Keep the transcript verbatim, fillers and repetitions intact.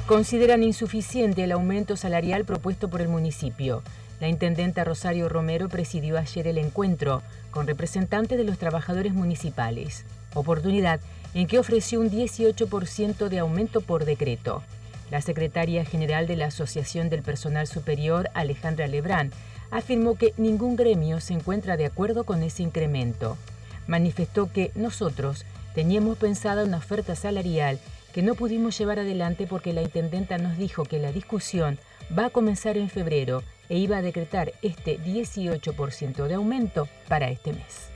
consideran insuficiente el aumento salarial propuesto por el municipio. La intendenta Rosario Romero presidió ayer el encuentro con representantes de los trabajadores municipales, oportunidad en que ofreció un dieciocho por ciento de aumento por decreto. La secretaria general de la Asociación del Personal Superior, Alejandra Lebrán, afirmó que ningún gremio se encuentra de acuerdo con ese incremento. Manifestó que nosotros teníamos pensada una oferta salarial que no pudimos llevar adelante porque la intendenta nos dijo que la discusión va a comenzar en febrero e iba a decretar este dieciocho por ciento de aumento para este mes.